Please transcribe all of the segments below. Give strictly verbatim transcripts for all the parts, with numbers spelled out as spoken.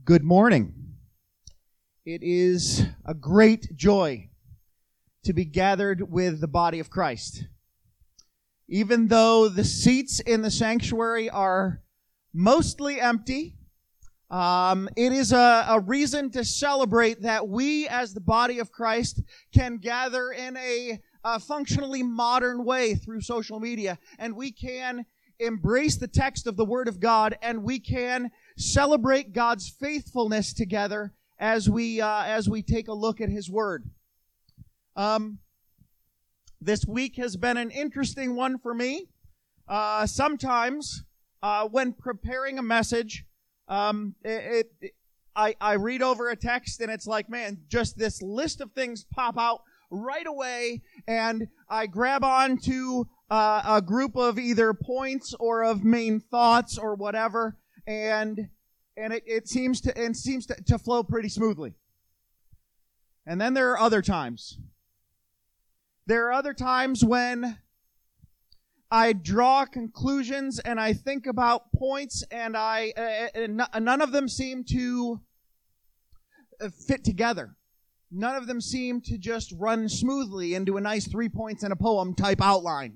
Good morning. It is a great joy to be gathered with the body of Christ. Even though the seats in the sanctuary are mostly empty, um, it is a, a reason to celebrate that we as the body of Christ can gather in a, a functionally modern way through social media, and we can embrace the text of the Word of God, and we can celebrate God's faithfulness together as we uh, as we take a look at His Word. Um, this week has been an interesting one for me. Uh, sometimes, uh, when preparing a message, um, it, it I, I read over a text and it's like, man, just this list of things pop out right away, and I grab on to uh, a group of either points or of main thoughts or whatever, and and it, it seems to and seems to, to flow pretty smoothly. And then there are other times. There are other times when I draw conclusions and I think about points, and I uh, and none of them seem to fit together. None of them seem to just run smoothly into a nice three points in a poem type outline.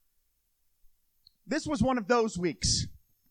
This was one of those weeks.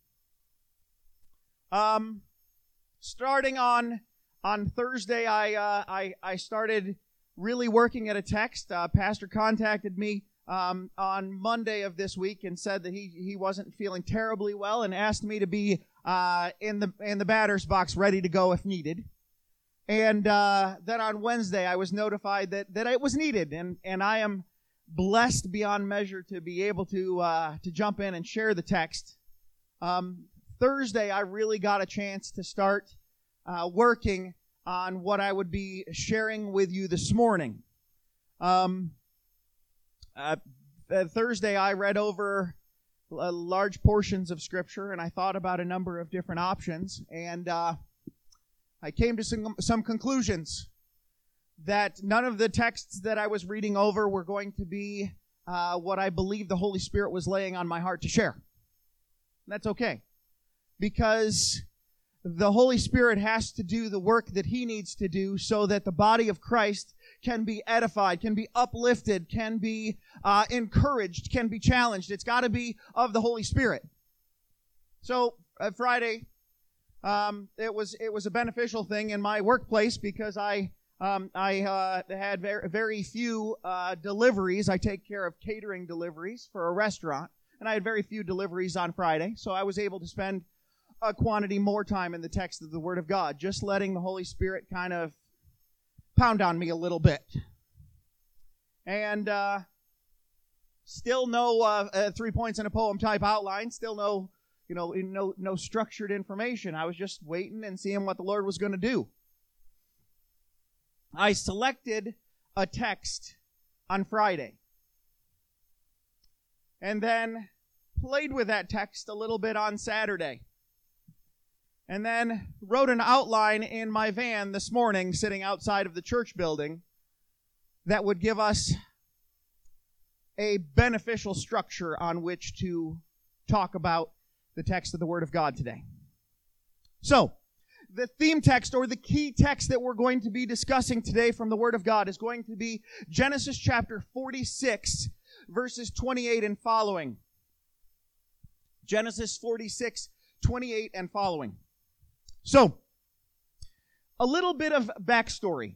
Um, starting on on Thursday, I uh, I I started really working at a text. Uh, Pastor contacted me um, on Monday of this week and said that he he wasn't feeling terribly well and asked me to be uh, in the in the batter's box, ready to go if needed. And uh, then on Wednesday, I was notified that that it was needed, and and I am blessed beyond measure to be able to uh, to jump in and share the text. Um, Thursday, I really got a chance to start uh, working on what I would be sharing with you this morning. Um, uh, uh, Thursday, I read over uh, large portions of Scripture, and I thought about a number of different options, and uh, I came to some, some conclusions that none of the texts that I was reading over were going to be uh, what I believe the Holy Spirit was laying on my heart to share. And that's okay, because the Holy Spirit has to do the work that He needs to do so that the body of Christ can be edified, can be uplifted, can be uh, encouraged, can be challenged. It's got to be of the Holy Spirit. So, uh, Friday, um, it was it was a beneficial thing in my workplace because I Um, I uh, had very, very few uh, deliveries. I take care of catering deliveries for a restaurant, and I had very few deliveries on Friday, so I was able to spend a quantity more time in the text of the Word of God, just letting the Holy Spirit kind of pound on me a little bit. And uh, still no uh, uh, three points in a poem type outline, still no, you know, no, no structured information. I was just waiting and seeing what the Lord was going to do. I selected a text on Friday and then played with that text a little bit on Saturday, and then wrote an outline in my van this morning sitting outside of the church building that would give us a beneficial structure on which to talk about the text of the Word of God today. So, the theme text, or the key text that we're going to be discussing today from the Word of God, is going to be Genesis chapter forty-six, verses twenty-eight and following. Genesis forty-six, twenty-eight and following. So, a little bit of backstory.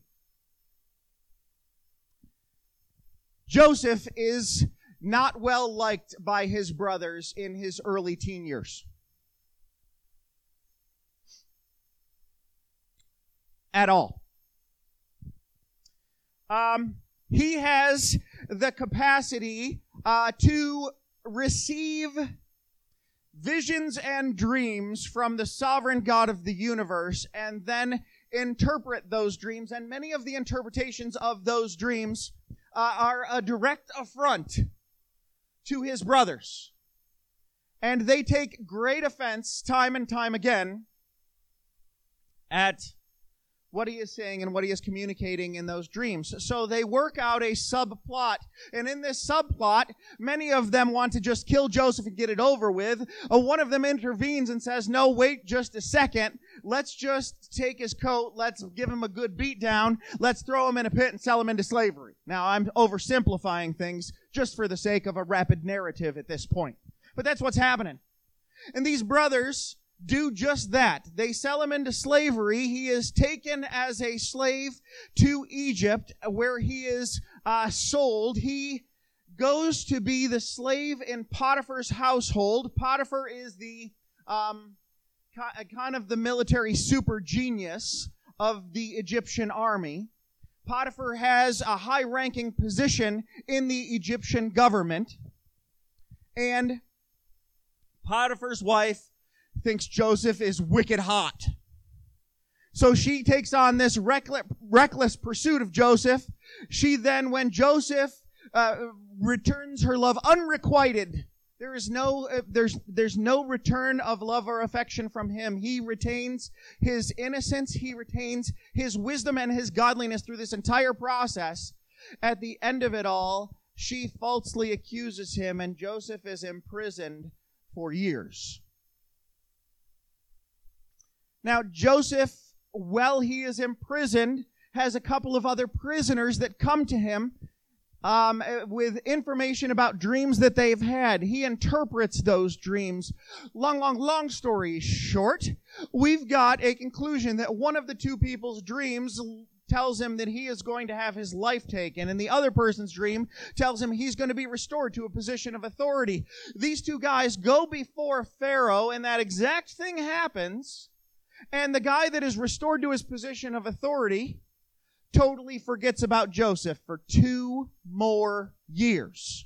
Joseph is not well liked by his brothers in his early teen years. At all. Um, he has the capacity uh, to receive visions and dreams from the sovereign God of the universe and then interpret those dreams. And many of the interpretations of those dreams uh, are a direct affront to his brothers. And they take great offense time and time again at what he is saying and what he is communicating in those dreams. So they work out a subplot. And in this subplot, many of them want to just kill Joseph and get it over with. Uh, one of them intervenes and says, no, wait just a second. Let's just take his coat. Let's give him a good beat down. Let's throw him in a pit and sell him into slavery. Now, I'm oversimplifying things just for the sake of a rapid narrative at this point. But that's what's happening. And these brothers do just that. They sell him into slavery. He is taken as a slave to Egypt, where he is uh, sold. He goes to be the slave in Potiphar's household. Potiphar is the um, kind of the military super genius of the Egyptian army. Potiphar has a high-ranking position in the Egyptian government. And Potiphar's wife thinks Joseph is wicked hot. So she takes on this reckless, reckless pursuit of Joseph. She then, when Joseph uh, returns her love unrequited, there is no, uh, there's, there's no return of love or affection from him. He retains his innocence. He retains his wisdom and his godliness through this entire process. At the end of it all, she falsely accuses him, and Joseph is imprisoned for years. Now, Joseph, while he is imprisoned, has a couple of other prisoners that come to him um, with information about dreams that they've had. He interprets those dreams. Long, long, long story short, we've got a conclusion that one of the two people's dreams tells him that he is going to have his life taken, and the other person's dream tells him he's going to be restored to a position of authority. These two guys go before Pharaoh, and that exact thing happens. And the guy that is restored to his position of authority totally forgets about Joseph for two more years.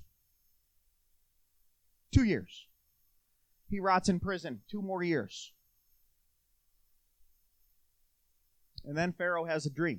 Two years. He rots in prison. Two more years. And then Pharaoh has a dream.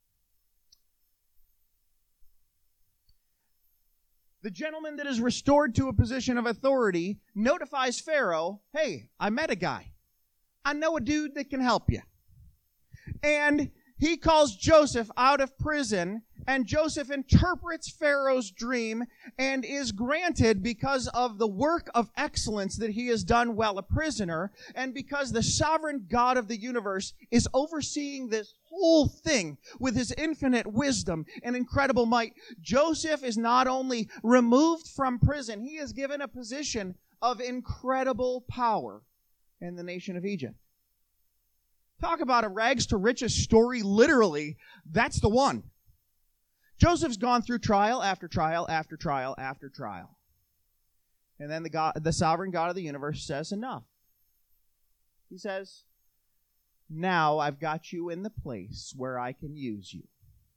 The gentleman that is restored to a position of authority notifies Pharaoh, hey, I met a guy. I know a dude that can help you. And he calls Joseph out of prison, and Joseph interprets Pharaoh's dream and is granted, because of the work of excellence that he has done while a prisoner, and because the sovereign God of the universe is overseeing this whole thing with his infinite wisdom and incredible might, Joseph is not only removed from prison, he is given a position of incredible power in the nation of Egypt. Talk about a rags to riches story, literally. That's the one. Joseph's gone through trial after trial after trial after trial. And then the God, the sovereign God of the universe says, enough. He says, now I've got you in the place where I can use you.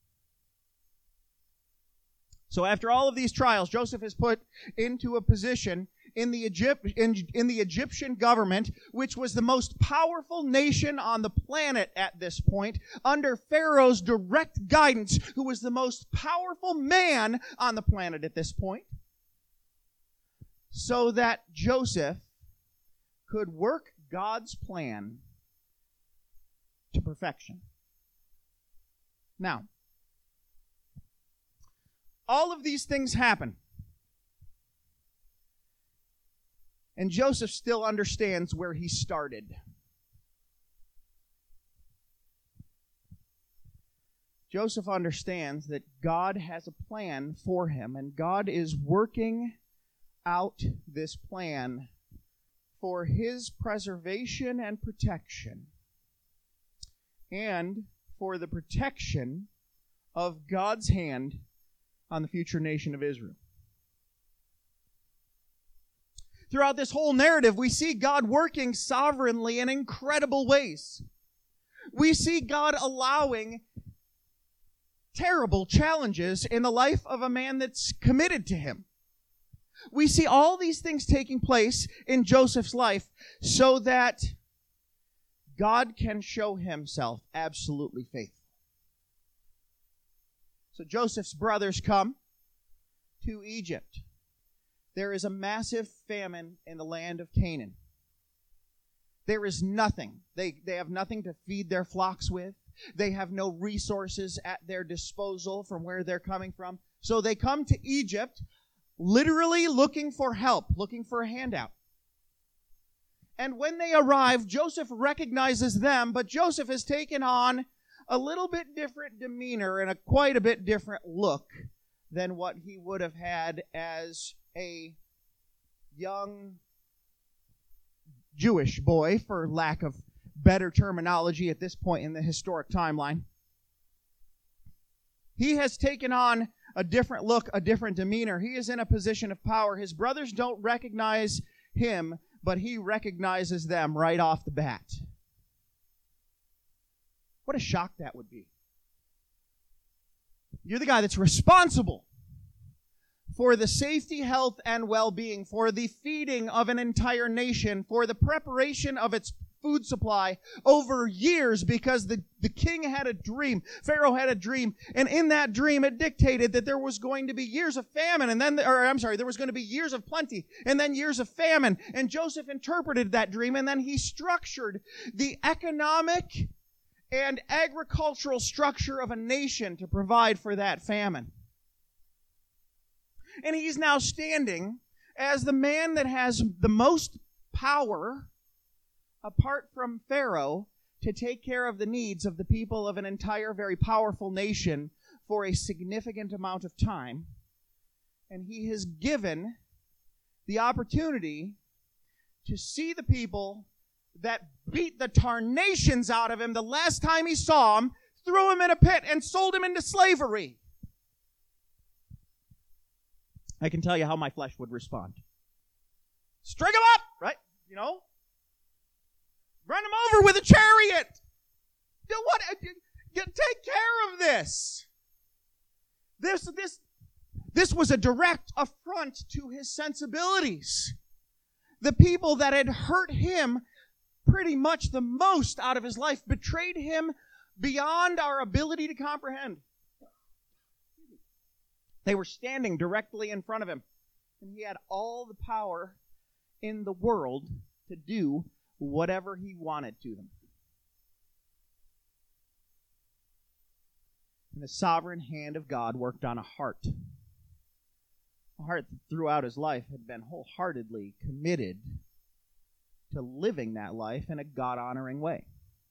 So after all of these trials, Joseph is put into a position in the Egypt, in, in the Egyptian government, which was the most powerful nation on the planet at this point, under Pharaoh's direct guidance, who was the most powerful man on the planet at this point, so that Joseph could work God's plan to perfection. Now, all of these things happen. And Joseph still understands where he started. Joseph understands that God has a plan for him, and God is working out this plan for his preservation and protection, and for the protection of God's hand on the future nation of Israel. Throughout this whole narrative, we see God working sovereignly in incredible ways. We see God allowing terrible challenges in the life of a man that's committed to him. We see all these things taking place in Joseph's life so that God can show himself absolutely faithful. So Joseph's brothers come to Egypt. There is a massive famine in the land of Canaan. There is nothing. They, they have nothing to feed their flocks with. They have no resources at their disposal from where they're coming from. So they come to Egypt literally looking for help, looking for a handout. And when they arrive, Joseph recognizes them, but Joseph has taken on a little bit different demeanor and a quite a bit different look than what he would have had as a young Jewish boy, for lack of better terminology at this point in the historic timeline. He has taken on a different look, a different demeanor. He is in a position of power. His brothers don't recognize him, but he recognizes them right off the bat. What a shock that would be. You're the guy that's responsible for the safety, health, and well-being, for the feeding of an entire nation, for the preparation of its food supply over years, because the, the king had a dream. Pharaoh had a dream. And in that dream, it dictated that there was going to be years of famine. And then, or I'm sorry, there was going to be years of plenty and then years of famine. And Joseph interpreted that dream, and then he structured the economic and agricultural structure of a nation to provide for that famine. And he's now standing as the man that has the most power, apart from Pharaoh, to take care of the needs of the people of an entire, very powerful nation for a significant amount of time. And he has given the opportunity to see the people that beat the tarnations out of him the last time he saw him, threw him in a pit, and sold him into slavery. I can tell you how my flesh would respond. String him up, right? You know? Run him over with a chariot. Do what? Take care of this. This, this, this was a direct affront to his sensibilities. The people that had hurt him pretty much the most out of his life betrayed him beyond our ability to comprehend. They were standing directly in front of him, and he had all the power in the world to do whatever he wanted to them. And the sovereign hand of God worked on a heart. A heart that throughout his life had been wholeheartedly committed to living that life in a God-honoring way.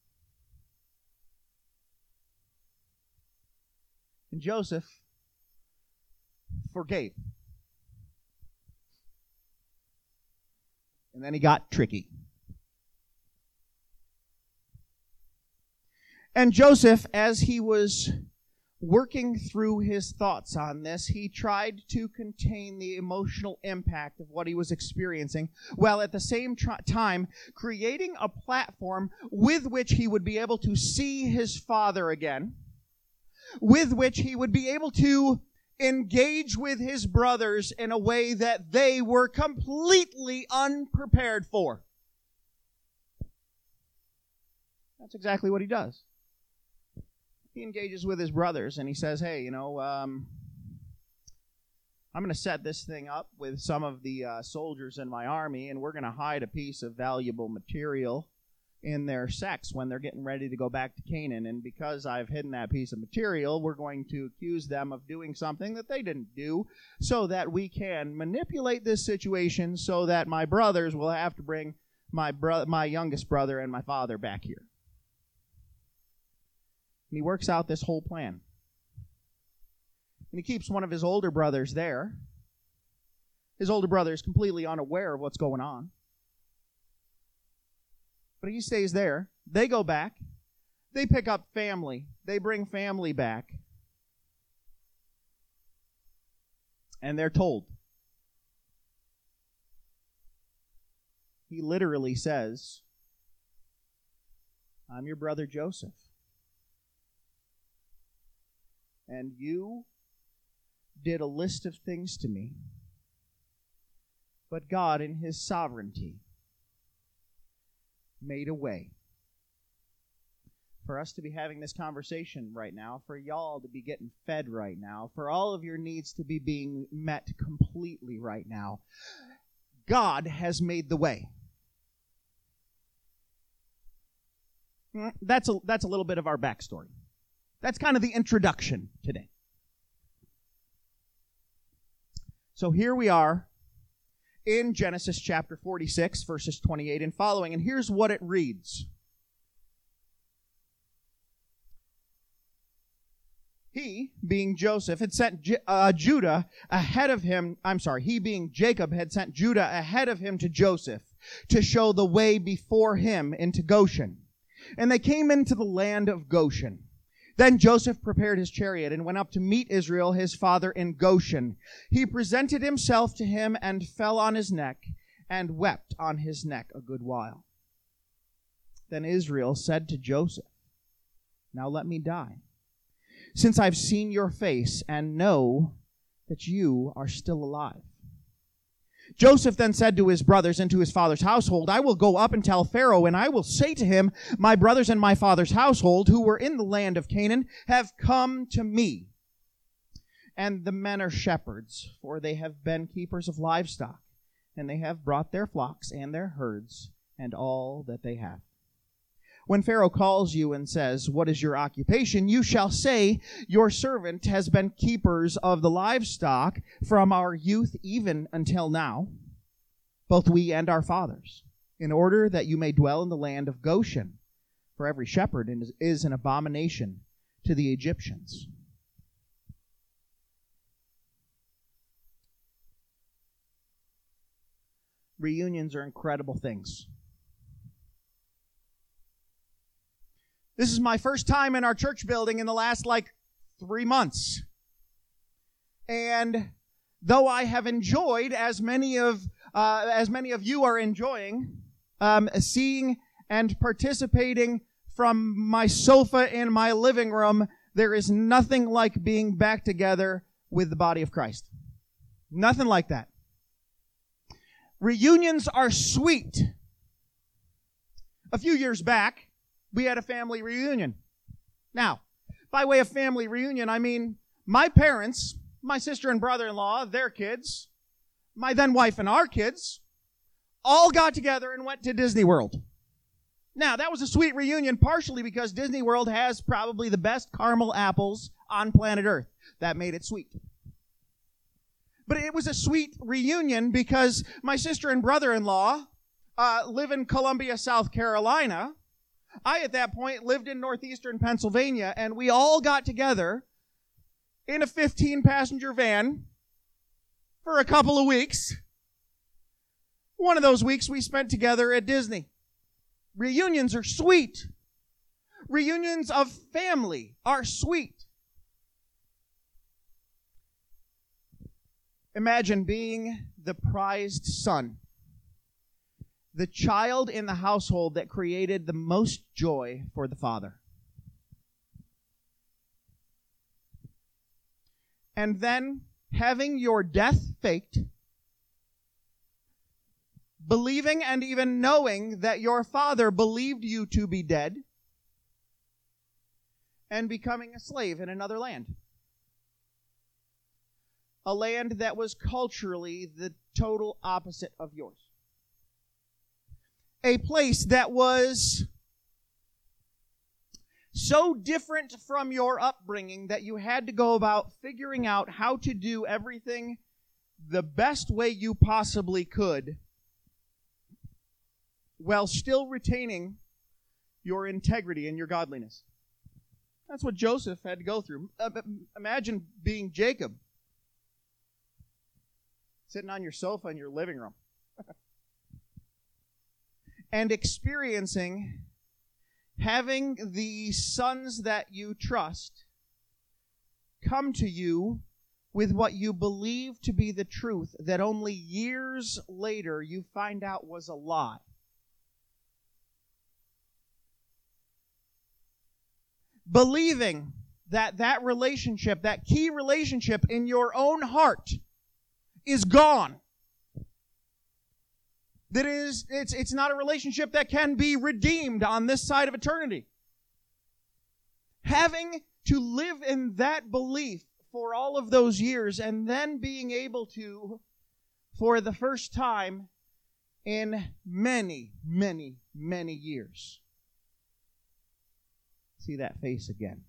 And Joseph forgave. And then he got tricky. And Joseph, as he was working through his thoughts on this, he tried to contain the emotional impact of what he was experiencing, while at the same tr- time creating a platform with which he would be able to see his father again, with which he would be able to engage with his brothers in a way that they were completely unprepared for. That's exactly what he does. He engages with his brothers and he says, hey, you know, um, I'm going to set this thing up with some of the uh, soldiers in my army, and we're going to hide a piece of valuable material in their sacks when they're getting ready to go back to Canaan. And because I've hidden that piece of material, we're going to accuse them of doing something that they didn't do, so that we can manipulate this situation so that my brothers will have to bring my bro- my youngest brother and my father back here. And he works out this whole plan. And he keeps one of his older brothers there. His older brother is completely unaware of what's going on. But he stays there. They go back. They pick up family. They bring family back. And they're told. He literally says, I'm your brother Joseph. And you did a list of things to me. But God, in his sovereignty, made a way for us to be having this conversation right now, for y'all to be getting fed right now, for all of your needs to be being met completely right now. God has made the way. That's a, that's a little bit of our backstory. That's kind of the introduction today. So here we are in Genesis chapter forty-six, verses twenty-eight and following, and here's what it reads. He, being Joseph, had sent J- uh, Judah ahead of him. I'm sorry, he, being Jacob, had sent Judah ahead of him to Joseph to show the way before him into Goshen. And they came into the land of Goshen. Then Joseph prepared his chariot and went up to meet Israel, his father, in Goshen. He presented himself to him and fell on his neck and wept on his neck a good while. Then Israel said to Joseph, "Now let me die, since I've seen your face and know that you are still alive." Joseph then said to his brothers and to his father's household, "I will go up and tell Pharaoh, and I will say to him, my brothers and my father's household, who were in the land of Canaan, have come to me. And the men are shepherds, for they have been keepers of livestock, and they have brought their flocks and their herds and all that they have. When Pharaoh calls you and says, 'What is your occupation?' you shall say, 'Your servant has been keepers of the livestock from our youth even until now, both we and our fathers, in order that you may dwell in the land of Goshen. For every shepherd is an abomination to the Egyptians.'" Reunions are incredible things. This is my first time in our church building in the last, like, three months. And though I have enjoyed, as many of uh, as many of you are enjoying, um, seeing and participating from my sofa in my living room, there is nothing like being back together with the body of Christ. Nothing like that. Reunions are sweet. A few years back, we had a family reunion. Now, by way of family reunion, I mean my parents, my sister and brother-in-law, their kids, my then wife and our kids, all got together and went to Disney World. Now, that was a sweet reunion, partially because Disney World has probably the best caramel apples on planet Earth. That made it sweet. But it was a sweet reunion because my sister and brother-in-law uh, live in Columbia, South Carolina. I, at that point, lived in northeastern Pennsylvania, and we all got together in a fifteen-passenger van for a couple of weeks. One of those weeks we spent together at Disney. Reunions are sweet. Reunions of family are sweet. Imagine being the prized son, the child in the household that created the most joy for the father. And then having your death faked, believing and even knowing that your father believed you to be dead, and becoming a slave in another land. A land that was culturally the total opposite of yours. A place that was so different from your upbringing that you had to go about figuring out how to do everything the best way you possibly could while still retaining your integrity and your godliness. That's what Joseph had to go through. Uh, imagine being Jacob, sitting on your sofa in your living room and experiencing having the sons that you trust come to you with what you believe to be the truth that only years later you find out was a lie. Believing that that relationship, that key relationship in your own heart is gone. That is, it's, it's not a relationship that can be redeemed on this side of eternity. Having to live in that belief for all of those years and then being able to, for the first time in many, many, many years, see that face again.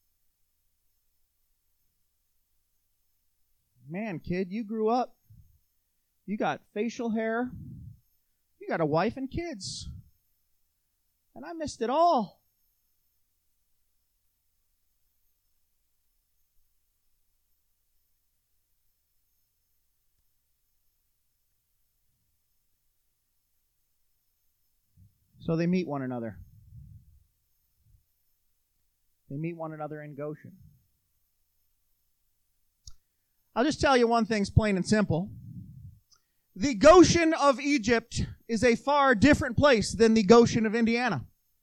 Man, kid, you grew up. You got facial hair. You got a wife and kids. And I missed it all. So they meet one another. They meet one another in Goshen. I'll just tell you one thing's plain and simple. The Goshen of Egypt is a far different place than the Goshen of Indiana.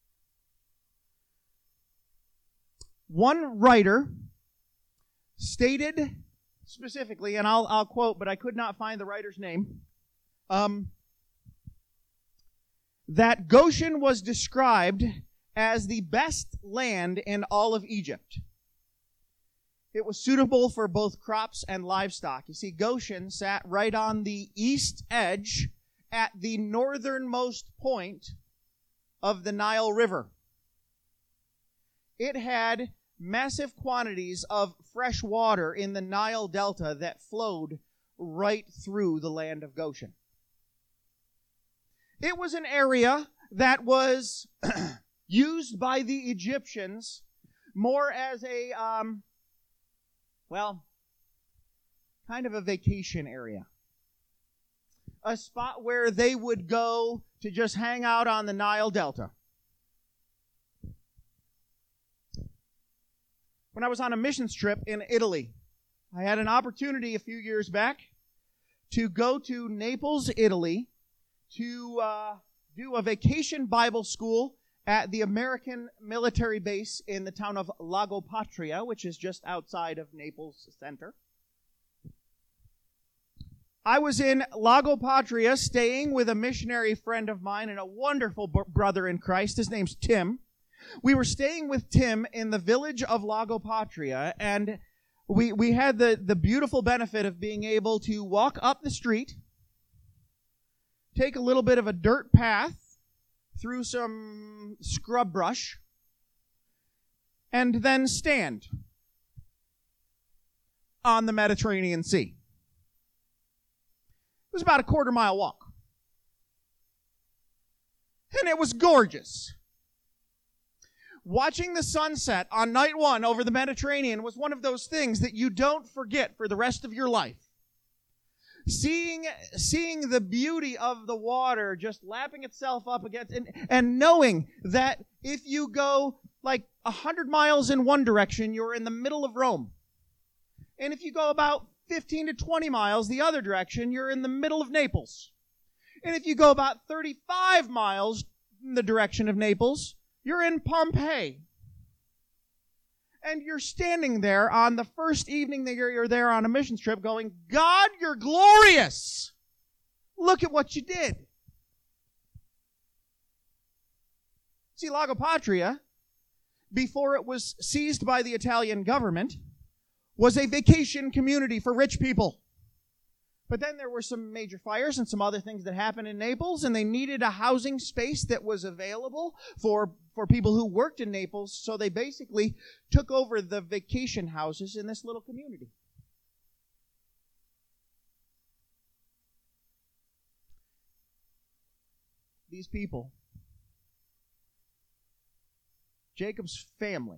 One writer stated specifically, and I'll, I'll quote, but I could not find the writer's name, um, that Goshen was described as the best land in all of Egypt. It was suitable for both crops and livestock. You see, Goshen sat right on the east edge at the northernmost point of the Nile River. It had massive quantities of fresh water in the Nile Delta that flowed right through the land of Goshen. It was an area that was used by the Egyptians more as a, um, well, kind of a vacation area. A spot where they would go to just hang out on the Nile Delta. When I was on a missions trip in Italy, I had an opportunity a few years back to go to Naples, Italy, to uh, do a vacation Bible school at the American military base in the town of Lago Patria, which is just outside of Naples Center. I was in Lago Patria staying with a missionary friend of mine and a wonderful b- brother in Christ. His name's Tim. We were staying with Tim in the village of Lago Patria, and we, we had the, the beautiful benefit of being able to walk up the street, take a little bit of a dirt path through some scrub brush, and then stand on the Mediterranean Sea. It was about a quarter mile walk. And it was gorgeous. Watching the sunset on night one over the Mediterranean was one of those things that you don't forget for the rest of your life. Seeing, seeing the beauty of the water just lapping itself up against, and, and knowing that if you go like a hundred miles in one direction, you're in the middle of Rome. And if you go about fifteen to twenty miles the other direction, you're in the middle of Naples. And if you go about thirty-five miles in the direction of Naples, you're in Pompeii. And you're standing there on the first evening that you're, you're there on a missions trip going, God, you're glorious. Look at what you did. See, Lago Patria, before it was seized by the Italian government, was a vacation community for rich people. But then there were some major fires and some other things that happened in Naples, and they needed a housing space that was available for, for people who worked in Naples, so they basically took over the vacation houses in this little community. These people, Jacob's family,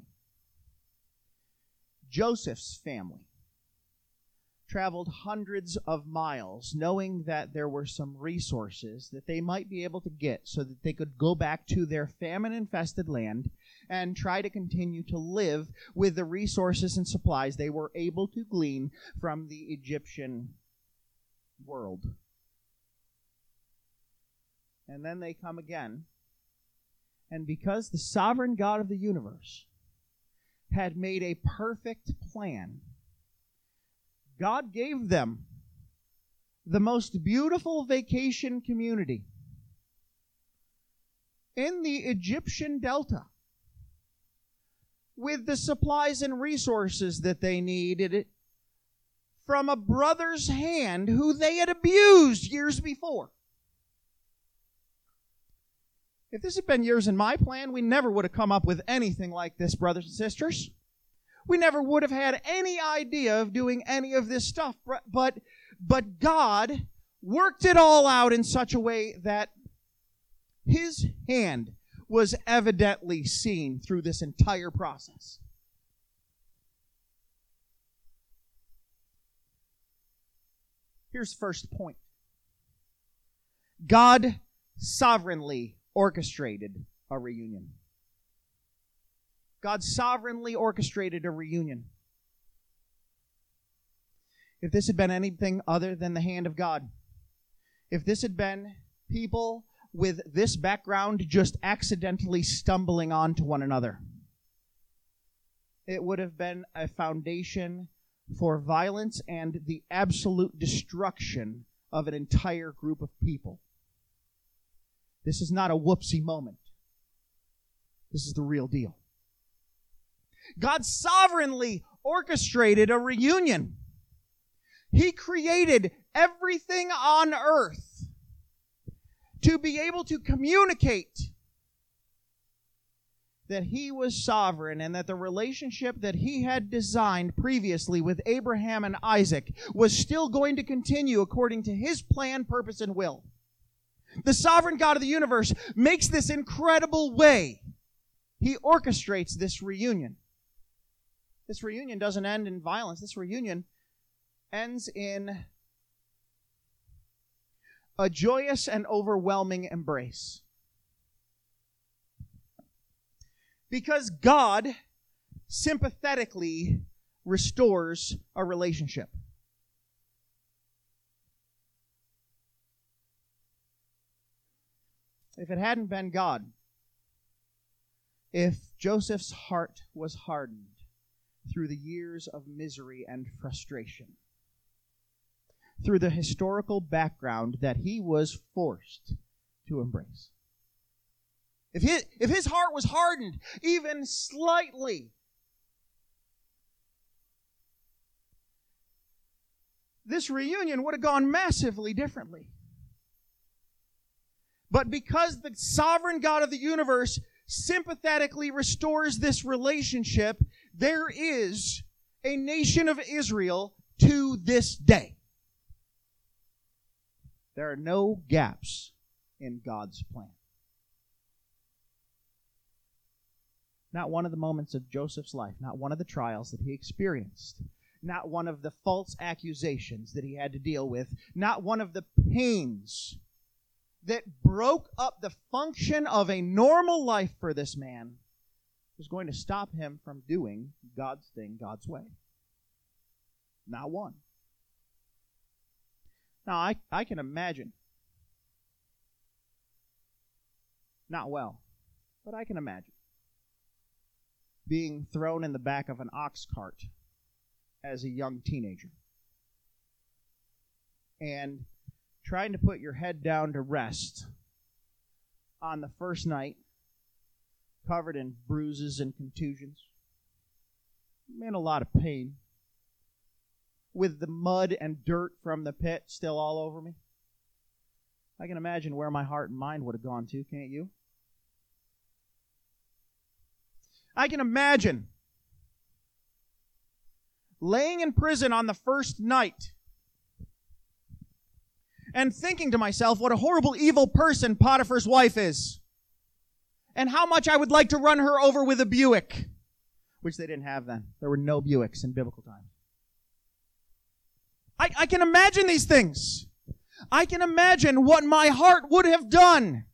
Joseph's family, traveled hundreds of miles knowing that there were some resources that they might be able to get so that they could go back to their famine-infested land and try to continue to live with the resources and supplies they were able to glean from the Egyptian world. And then they come again, and because the sovereign God of the universe had made a perfect plan, God gave them the most beautiful vacation community in the Egyptian Delta with the supplies and resources that they needed from a brother's hand who they had abused years before. If this had been yours and my plan, we never would have come up with anything like this, brothers and sisters. We never would have had any idea of doing any of this stuff. But, but God worked it all out in such a way that His hand was evidently seen through this entire process. Here's the first point. God sovereignly orchestrated a reunion. God sovereignly orchestrated a reunion. If this had been anything other than the hand of God, if this had been people with this background just accidentally stumbling onto one another, it would have been a foundation for violence and the absolute destruction of an entire group of people. This is not a whoopsie moment. This is the real deal. God sovereignly orchestrated a reunion. He created everything on earth to be able to communicate that He was sovereign and that the relationship that He had designed previously with Abraham and Isaac was still going to continue according to His plan, purpose, and will. The sovereign God of the universe makes this incredible way. He orchestrates this reunion. This reunion doesn't end in violence. This reunion ends in a joyous and overwhelming embrace. Because God sympathetically restores a relationship. If it hadn't been God, if Joseph's heart was hardened through the years of misery and frustration, through the historical background that he was forced to embrace, if his, if his heart was hardened even slightly, this reunion would have gone massively differently. But because the sovereign God of the universe sympathetically restores this relationship, there is a nation of Israel to this day. There are no gaps in God's plan. Not one of the moments of Joseph's life, not one of the trials that he experienced, not one of the false accusations that he had to deal with, not one of the pains that broke up the function of a normal life for this man was going to stop him from doing God's thing God's way. Not one. Now, I, I can imagine, not well, but I can imagine being thrown in the back of an ox cart as a young teenager and trying to put your head down to rest on the first night, covered in bruises and contusions, in a lot of pain, with the mud and dirt from the pit still all over me. I can imagine where my heart and mind would have gone to, can't you? I can imagine laying in prison on the first night and thinking to myself what a horrible, evil person Potiphar's wife is, and how much I would like to run her over with a Buick, which they didn't have then. There were no Buicks in biblical times. I, I can imagine these things. I can imagine what my heart would have done.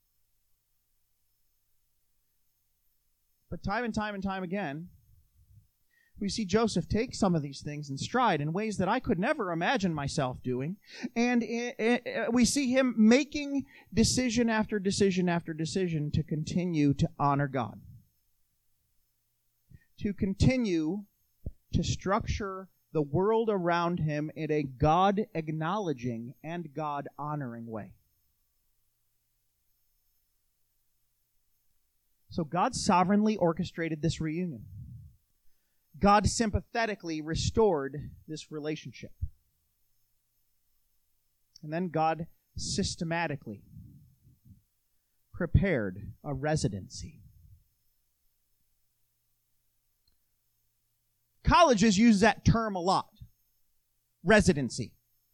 But time and time and time again, we see Joseph take some of these things in stride in ways that I could never imagine myself doing. And it, it, we see him making decision after decision after decision to continue to honor God. To continue to structure the world around him in a God-acknowledging and God-honoring way. So God sovereignly orchestrated this reunion. God sympathetically restored this relationship. And then God systematically prepared a residency. Colleges use that term a lot. Residency.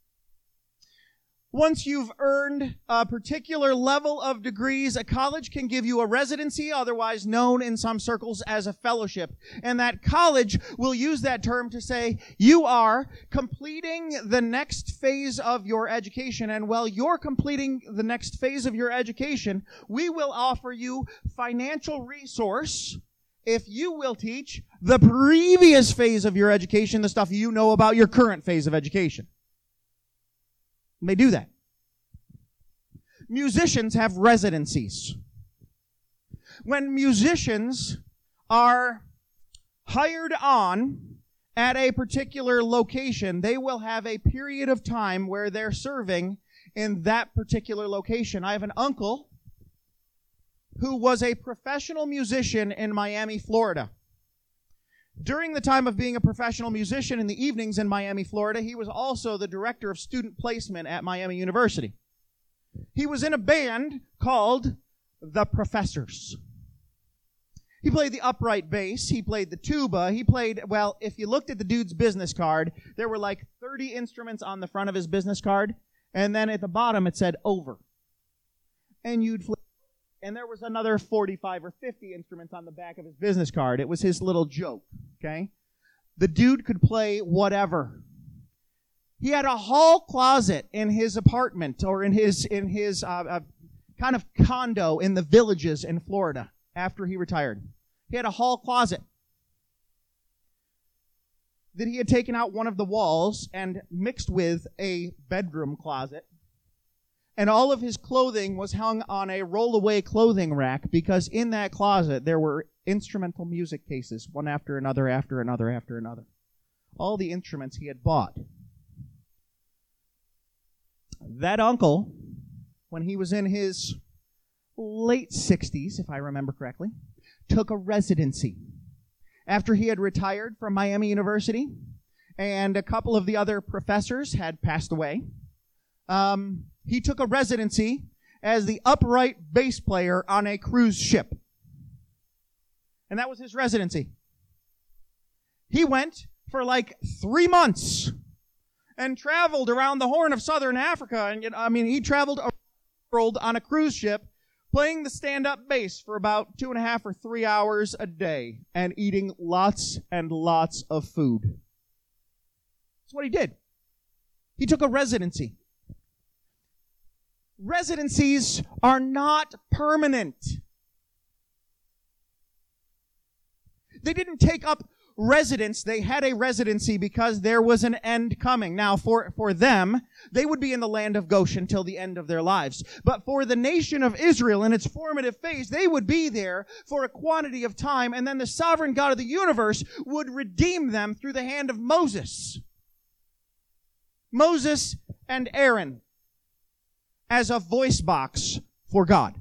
Once you've earned a particular level of degrees, a college can give you a residency, otherwise known in some circles as a fellowship. And that college will use that term to say, you are completing the next phase of your education. And while you're completing the next phase of your education, we will offer you financial resource if you will teach the previous phase of your education, the stuff you know about your current phase of education. They do that. Musicians have residencies. When musicians are hired on at a particular location, they will have a period of time where they're serving in that particular location. I have an uncle who was a professional musician in Miami, Florida. During the time of being a professional musician in the evenings in Miami, Florida, he was also the director of student placement at Miami University. He was in a band called The Professors. He played the upright bass, he played the tuba, he played, well, if you looked at the dude's business card, there were like thirty instruments on the front of his business card, and then at the bottom it said over. And you'd flip. And there was another forty-five or fifty instruments on the back of his business card. It was his little joke, okay? The dude could play whatever. He had a hall closet in his apartment or in his in his uh, uh, kind of condo in the Villages in Florida after he retired. He had a hall closet that he had taken out one of the walls and mixed with a bedroom closet. And all of his clothing was hung on a roll-away clothing rack because in that closet there were instrumental music cases, one after another, after another, after another. All the instruments he had bought. That uncle, when he was in his late sixties, if I remember correctly, took a residency. After he had retired from Miami University, and a couple of the other professors had passed away, um... he took a residency as the upright bass player on a cruise ship. And that was his residency. He went for like three months and traveled around the Horn of Southern Africa. And you know, I mean, he traveled around the world on a cruise ship playing the stand-up bass for about two and a half or three hours a day and eating lots and lots of food. That's what he did. He took a residency. Residencies are not permanent. They didn't take up residence. They had a residency because there was an end coming. Now, for, for them, they would be in the land of Goshen till the end of their lives. But for the nation of Israel in its formative phase, they would be there for a quantity of time, and then the sovereign God of the universe would redeem them through the hand of Moses. Moses and Aaron as a voice box for God.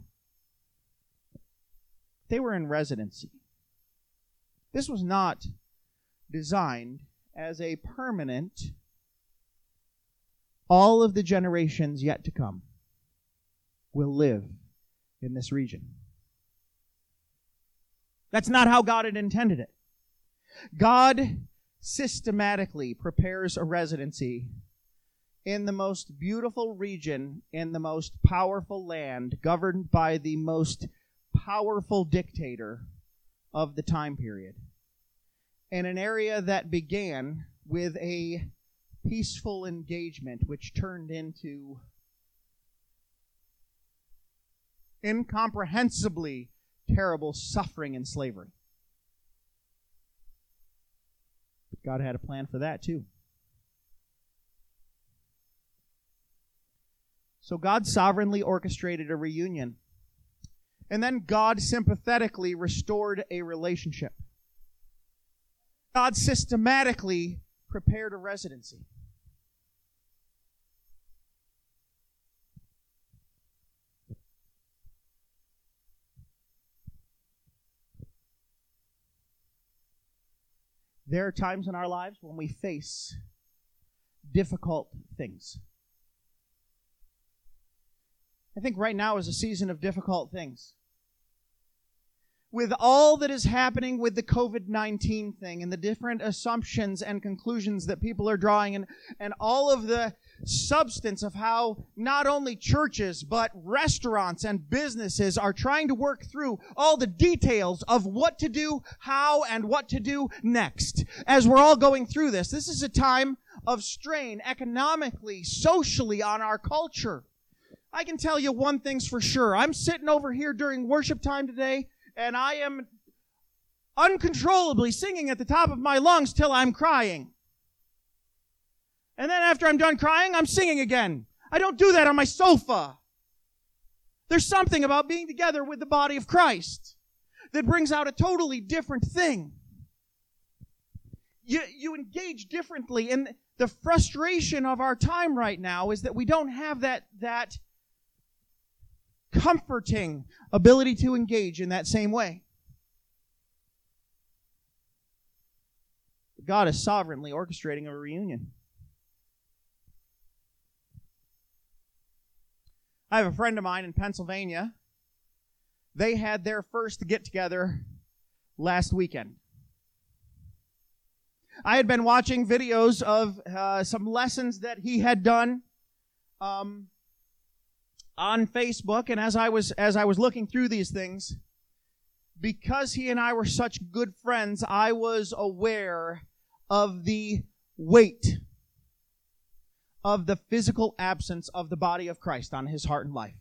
They were in residency. This was not designed as a permanent, all of the generations yet to come will live in this region. That's not how God had intended it. God systematically prepares a residency in the most beautiful region, in the most powerful land, governed by the most powerful dictator of the time period. In an area that began with a peaceful engagement, which turned into incomprehensibly terrible suffering and slavery. But God had a plan for that too. So God sovereignly orchestrated a reunion. And then God sympathetically restored a relationship. God systematically prepared a residency. There are times in our lives when we face difficult things. I think right now is a season of difficult things. With all that is happening with the covid nineteen thing and the different assumptions and conclusions that people are drawing and, and all of the substance of how not only churches but restaurants and businesses are trying to work through all the details of what to do, how, and what to do next. As we're all going through this, this is a time of strain economically, socially on our culture. I can tell you one thing's for sure. I'm sitting over here during worship time today, and I am uncontrollably singing at the top of my lungs till I'm crying. And then after I'm done crying, I'm singing again. I don't do that on my sofa. There's something about being together with the body of Christ that brings out a totally different thing. You, you engage differently, and the frustration of our time right now is that we don't have that, that comforting ability to engage in that same way. God is sovereignly orchestrating a reunion. I have a friend of mine in Pennsylvania. They had their first get-together last weekend. I had been watching videos of uh, some lessons that he had done um, on Facebook, and as I was as I was looking through these things, because he and I were such good friends, I was aware of the weight of the physical absence of the body of Christ on his heart and life.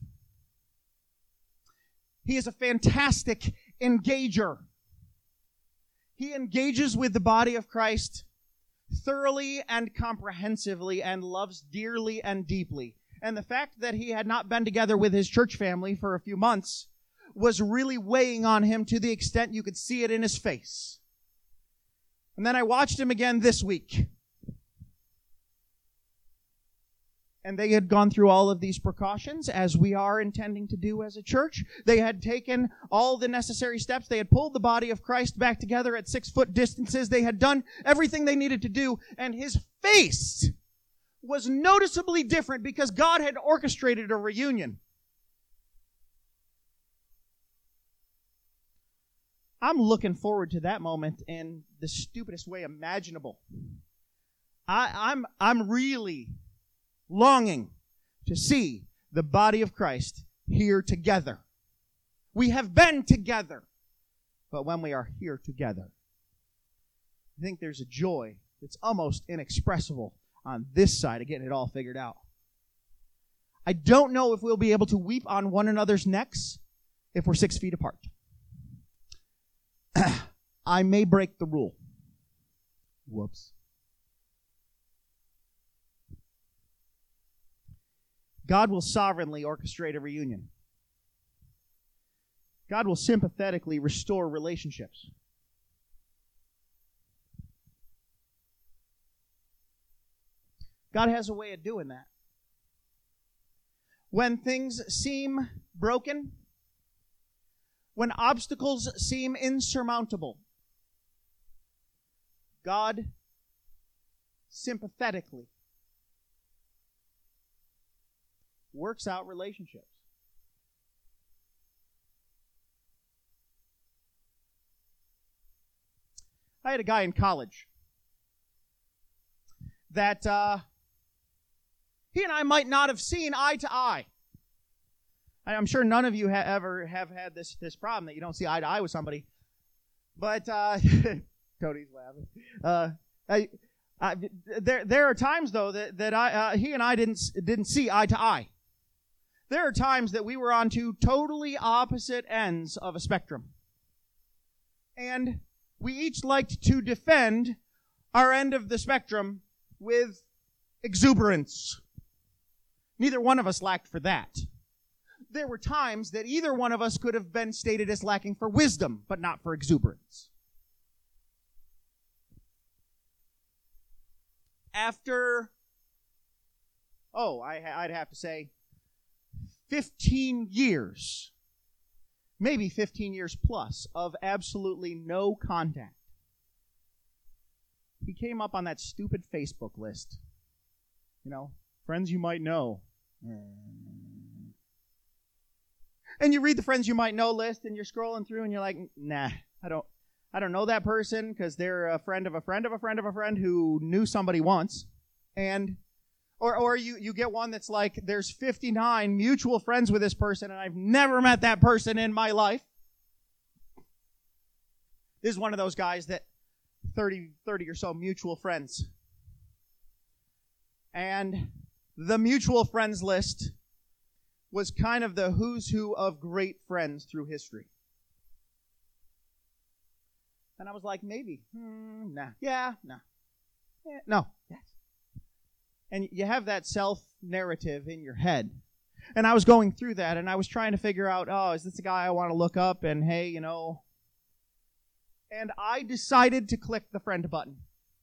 He is a fantastic engager. He engages with the body of Christ thoroughly and comprehensively and loves dearly and deeply. And the fact that he had not been together with his church family for a few months was really weighing on him to the extent you could see it in his face. And then I watched him again this week. And they had gone through all of these precautions, as we are intending to do as a church. They had taken all the necessary steps. They had pulled the body of Christ back together at six-foot distances. They had done everything they needed to do. And his face was noticeably different because God had orchestrated a reunion. I'm looking forward to that moment in the stupidest way imaginable. I, I'm, I'm really longing to see the body of Christ here together. We have been together, but when we are here together, I think there's a joy that's almost inexpressible on this side of getting it all figured out. I don't know if we'll be able to weep on one another's necks if we're six feet apart. I may break the rule. Whoops. God will sovereignly orchestrate a reunion. God will sympathetically restore relationships. God has a way of doing that. When things seem broken, when obstacles seem insurmountable, God sympathetically works out relationships. I had a guy in college that uh, he and I might not have seen eye to eye. I'm sure none of you ha- ever have had this, this problem that you don't see eye to eye with somebody. But uh, Cody's laughing. Uh, I, I, there there are times though that that I uh, he and I didn't didn't see eye to eye. There are times that we were on two totally opposite ends of a spectrum. And we each liked to defend our end of the spectrum with exuberance. Neither one of us lacked for that. There were times that either one of us could have been stated as lacking for wisdom, but not for exuberance. After, oh, I, I'd have to say, fifteen years, maybe fifteen years plus, of absolutely no contact, he came up on that stupid Facebook list. You know, friends you might know. And you read the friends you might know list, and you're scrolling through, and you're like, nah, I don't, I don't know that person because they're a friend of a friend of a friend of a friend who knew somebody once. And, or, or you, you get one that's like, there's fifty-nine mutual friends with this person, and I've never met that person in my life. This is one of those guys that thirty, thirty or so mutual friends. And the mutual friends list was kind of the who's who of great friends through history. And I was like, maybe. Hmm, nah. Yeah, no. Yeah, no. Yes. And you have that self-narrative in your head. And I was going through that, and I was trying to figure out, oh, is this a guy I want to look up? And hey, you know. And I decided to click the friend button.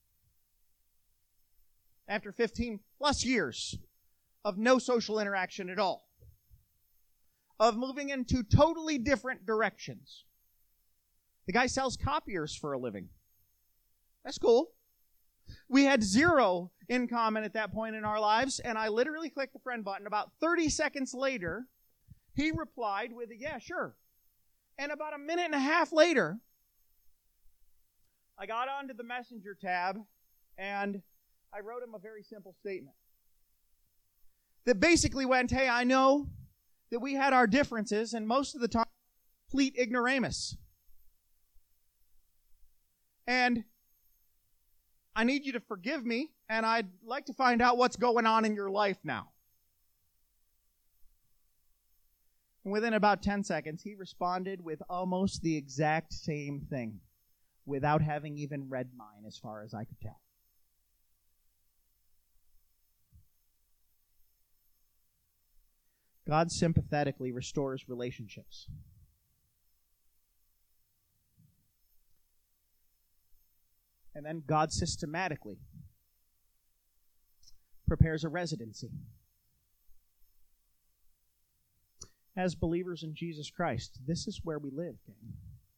After fifteen plus years of no social interaction at all. Of moving into totally different directions. The guy sells copiers for a living. That's cool. We had zero in common at that point in our lives, and I literally clicked the friend button. About thirty seconds later, he replied with a, yeah, sure. And about a minute and a half later, I got onto the Messenger tab, and I wrote him a very simple statement. That basically went, hey, I know that we had our differences, and most of the time, complete ignoramus. And I need you to forgive me, and I'd like to find out what's going on in your life now. And within about ten seconds, he responded with almost the exact same thing, without having even read mine, as far as I could tell. God sympathetically restores relationships. And then God systematically prepares a residency. As believers in Jesus Christ, this is where we live, gang.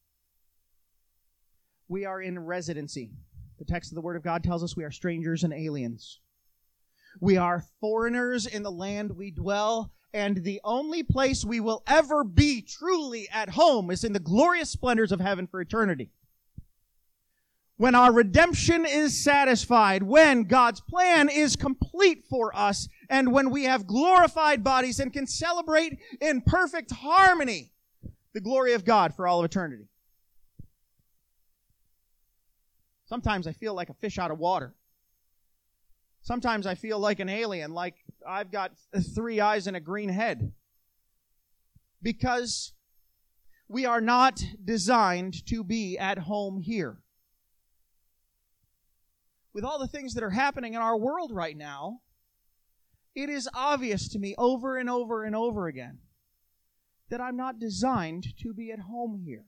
We are in residency. The text of the Word of God tells us we are strangers and aliens. We are foreigners in the land we dwell, and the only place we will ever be truly at home is in the glorious splendors of heaven for eternity. When our redemption is satisfied, when God's plan is complete for us, and when we have glorified bodies and can celebrate in perfect harmony the glory of God for all of eternity. Sometimes I feel like a fish out of water. Sometimes I feel like an alien, like I've got three eyes and a green head. Because we are not designed to be at home here. With all the things that are happening in our world right now, it is obvious to me over and over and over again that I'm not designed to be at home here.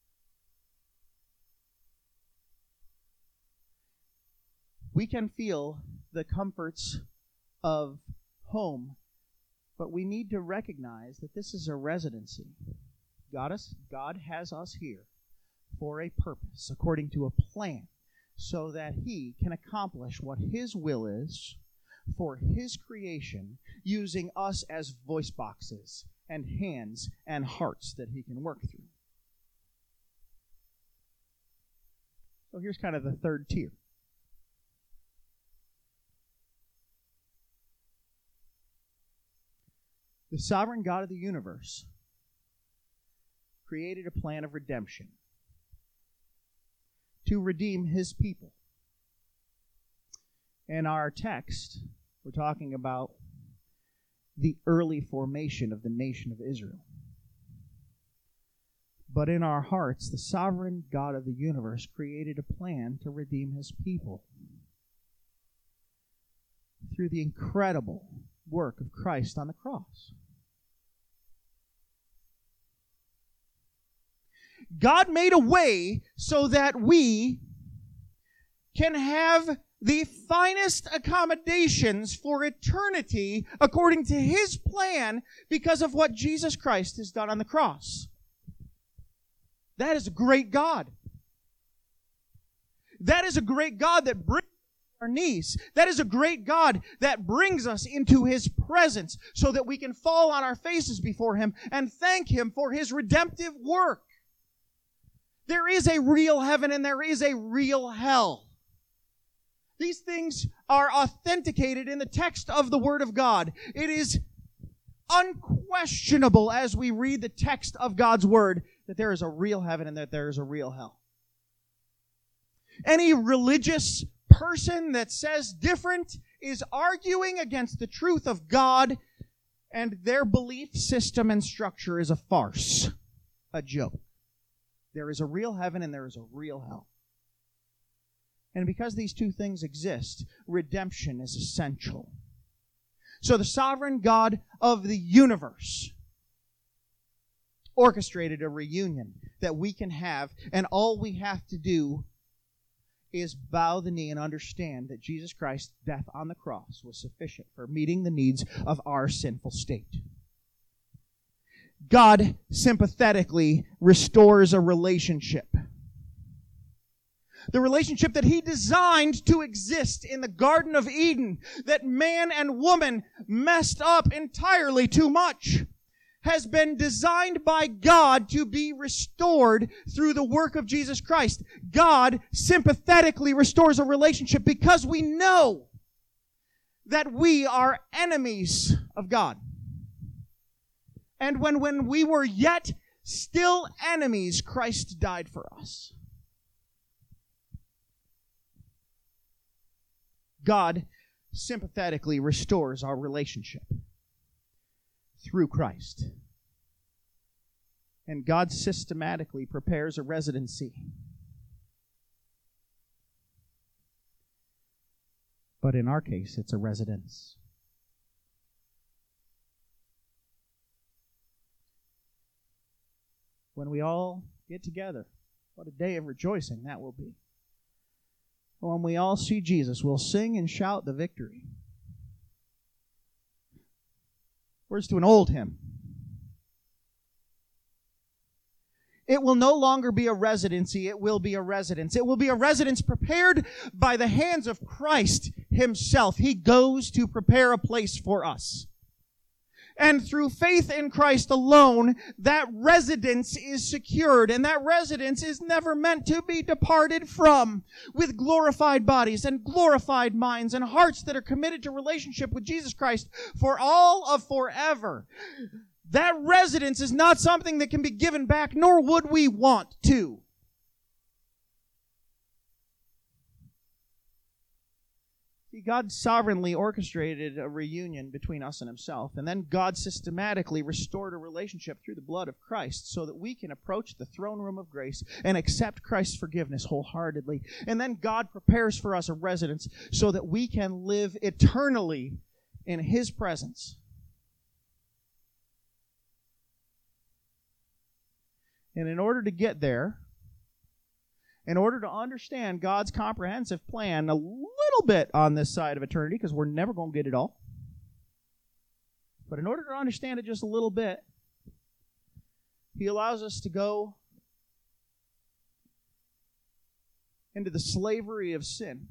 We can feel the comforts of home, but we need to recognize that this is a residency. God, us, God has us here for a purpose, according to a plan, so that He can accomplish what His will is for His creation, using us as voice boxes and hands and hearts that He can work through. So here's kind of the third tier. The sovereign God of the universe created a plan of redemption to redeem His people. In our text, we're talking about the early formation of the nation of Israel. But in our hearts, the sovereign God of the universe created a plan to redeem His people through the incredible work of Christ on the cross. God made a way so that we can have the finest accommodations for eternity according to His plan because of what Jesus Christ has done on the cross. That is a great God. That is a great God that brings our knees. That is a great God that brings us into His presence so that we can fall on our faces before Him and thank Him for His redemptive work. There is a real heaven and there is a real hell. These things are authenticated in the text of the Word of God. It is unquestionable as we read the text of God's Word that there is a real heaven and that there is a real hell. Any religious person that says different is arguing against the truth of God, and their belief system and structure is a farce, a joke. There is a real heaven and there is a real hell. And because these two things exist, redemption is essential. So the sovereign God of the universe orchestrated a reunion that we can have, and all we have to do is bow the knee and understand that Jesus Christ's death on the cross was sufficient for meeting the needs of our sinful state. God sympathetically restores a relationship. The relationship that He designed to exist in the Garden of Eden, that man and woman messed up entirely too much, has been designed by God to be restored through the work of Jesus Christ. God sympathetically restores a relationship because we know that we are enemies of God. And when, when we were yet still enemies, Christ died for us. God sympathetically restores our relationship through Christ. And God systematically prepares a residency. But in our case, it's a residence. When we all get together, what a day of rejoicing that will be. When we all see Jesus, we'll sing and shout the victory. Words to an old hymn. It will no longer be a residency, it will be a residence. It will be a residence prepared by the hands of Christ Himself. He goes to prepare a place for us. And through faith in Christ alone, that residence is secured, and that residence is never meant to be departed from, with glorified bodies and glorified minds and hearts that are committed to relationship with Jesus Christ for all of forever. That residence is not something that can be given back, nor would we want to. See, God sovereignly orchestrated a reunion between us and Himself, and then God systematically restored a relationship through the blood of Christ so that we can approach the throne room of grace and accept Christ's forgiveness wholeheartedly. And then God prepares for us a residence so that we can live eternally in His presence. And in order to get there, in order to understand God's comprehensive plan a little bit on this side of eternity, because we're never going to get it all, but in order to understand it just a little bit, He allows us to go into the slavery of sin.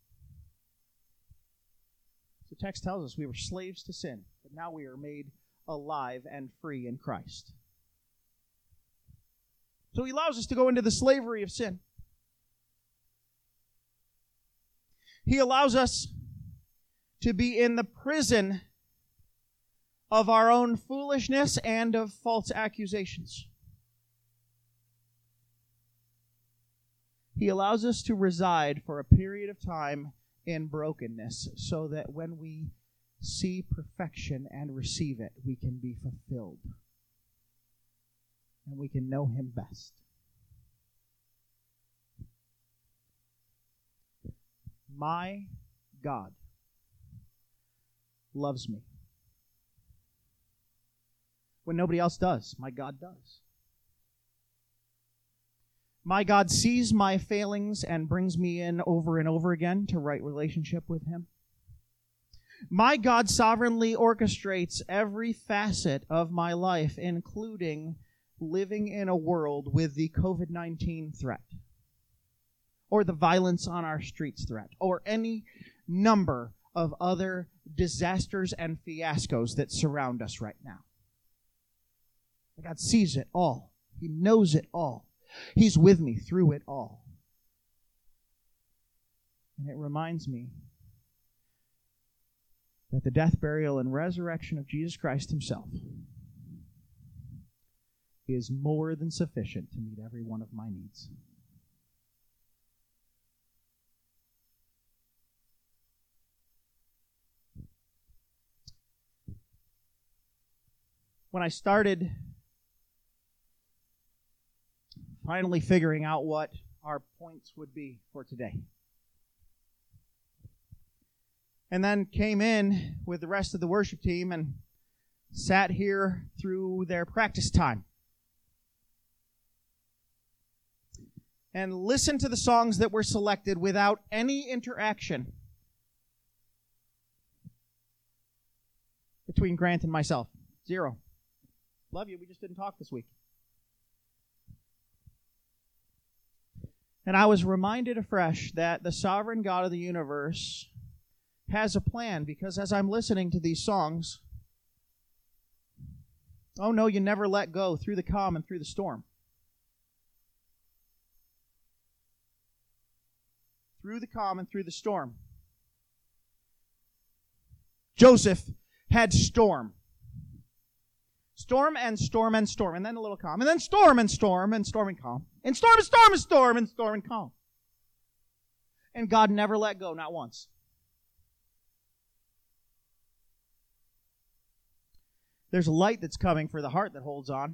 The text tells us we were slaves to sin, but now we are made alive and free in Christ. So He allows us to go into the slavery of sin. He allows us to be in the prison of our own foolishness and of false accusations. He allows us to reside for a period of time in brokenness so that when we see perfection and receive it, we can be fulfilled. And we can know Him best. My God loves me. When nobody else does, my God does. My God sees my failings and brings me in over and over again to right relationship with Him. My God sovereignly orchestrates every facet of my life, including living in a world with the covid nineteen threat. or the violence on our streets threat, or any number of other disasters and fiascos that surround us right now. God sees it all. He knows it all. He's with me through it all. And it reminds me that the death, burial, and resurrection of Jesus Christ himself is more than sufficient to meet every one of my needs. When I started finally figuring out what our points would be for today, and then came in with the rest of the worship team and sat here through their practice time and listened to the songs that were selected without any interaction between Grant and myself. Zero. Love you, we just didn't talk this week. And I was reminded afresh that the sovereign God of the universe has a plan, because as I'm listening to these songs, oh no, you never let go through the calm and through the storm. Through the calm and through the storm. Joseph had storm. Storm and storm and storm, and then a little calm, and then storm and storm and storm and calm, and storm and storm and storm and storm and calm. And God never let go, not once. There's a light that's coming for the heart that holds on.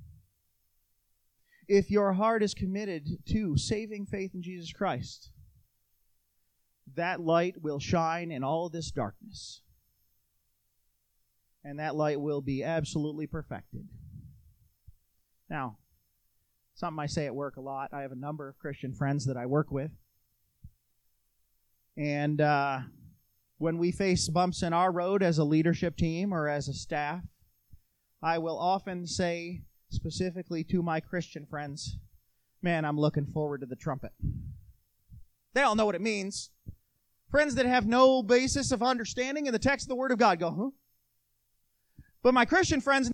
If your heart is committed to saving faith in Jesus Christ, that light will shine in all of this darkness. And that light will be absolutely perfected. Now, something I say at work a lot. I have a number of Christian friends that I work with. And uh, when we face bumps in our road as a leadership team or as a staff, I will often say specifically to my Christian friends, man, I'm looking forward to the trumpet. They all know what it means. Friends that have no basis of understanding in the text of the Word of God go, huh? But my Christian friends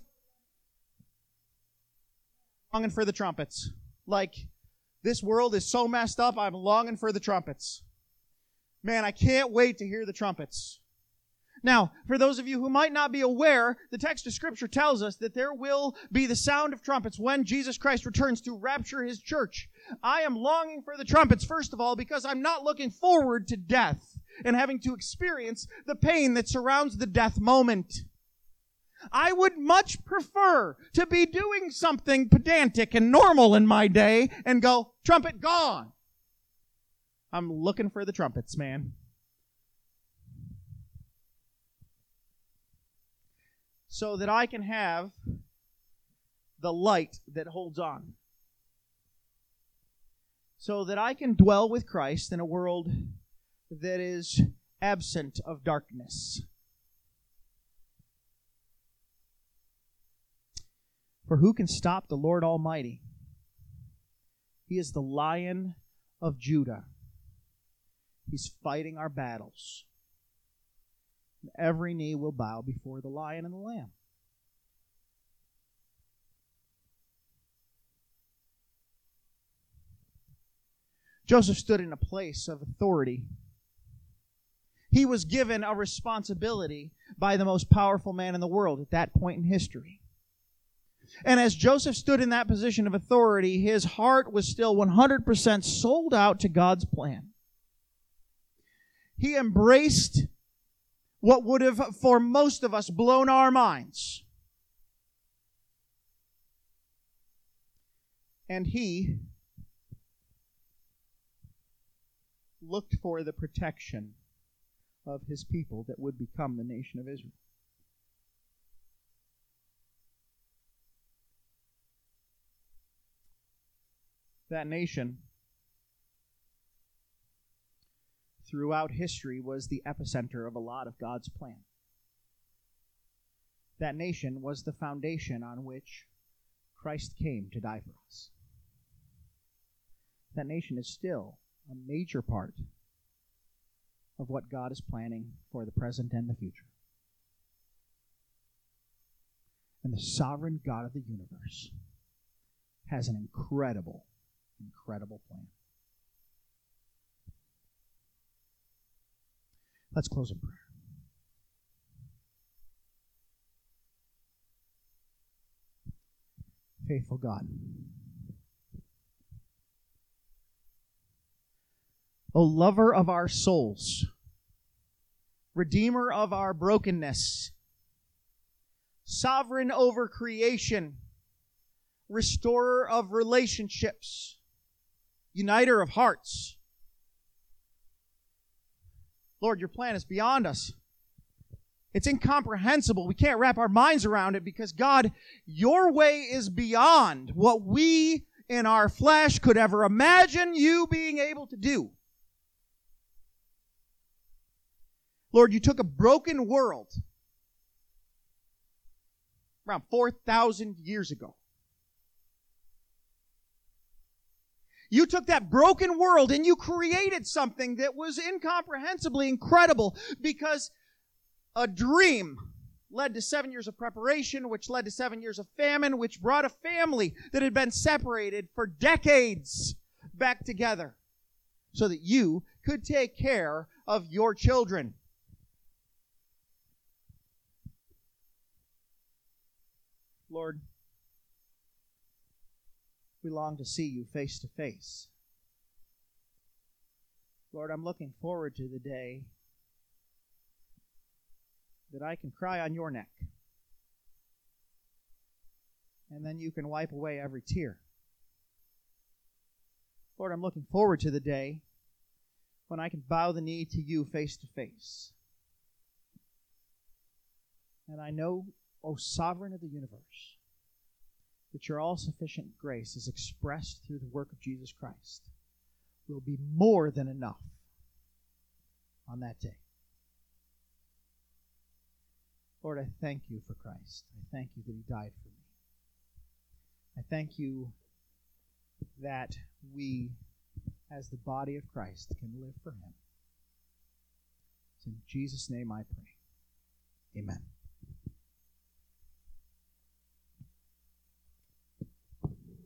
longing for the trumpets. Like, this world is so messed up, I'm longing for the trumpets. Man, I can't wait to hear the trumpets. Now, for those of you who might not be aware, the text of Scripture tells us that there will be the sound of trumpets when Jesus Christ returns to rapture his church. I am longing for the trumpets, first of all, because I'm not looking forward to death and having to experience the pain that surrounds the death moment. I would much prefer to be doing something pedantic and normal in my day and go, trumpet gone. I'm looking for the trumpets, man. So that I can have the light that holds on. So that I can dwell with Christ in a world that is absent of darkness. For who can stop the Lord Almighty? He is the Lion of Judah. He's fighting our battles. And every knee will bow before the Lion and the Lamb. Joseph stood in a place of authority. He was given a responsibility by the most powerful man in the world at that point in history. And as Joseph stood in that position of authority, his heart was still one hundred percent sold out to God's plan. He embraced what would have, for most of us, blown our minds. And he looked for the protection of his people that would become the nation of Israel. That nation, throughout history, was the epicenter of a lot of God's plan. That nation was the foundation on which Christ came to die for us. That nation is still a major part of what God is planning for the present and the future. And the sovereign God of the universe has an incredible, incredible plan. Let's close in prayer. Faithful God, O lover of our souls, Redeemer of our brokenness, sovereign over creation, restorer of relationships, uniter of hearts. Lord, your plan is beyond us. It's incomprehensible. We can't wrap our minds around it because, God, your way is beyond what we in our flesh could ever imagine you being able to do. Lord, you took a broken world around four thousand years ago. You took that broken world and you created something that was incomprehensibly incredible, because a dream led to seven years of preparation, which led to seven years of famine, which brought a family that had been separated for decades back together so that you could take care of your children. Lord, we long to see you face to face. Lord, I'm looking forward to the day that I can cry on your neck, and then you can wipe away every tear. Lord, I'm looking forward to the day when I can bow the knee to you face to face. And I know, O sovereign of the universe, that your all-sufficient grace is expressed through the work of Jesus Christ will be more than enough on that day. Lord, I thank you for Christ. I thank you that he died for me. I thank you that we, as the body of Christ, can live for him. It's in Jesus' name I pray.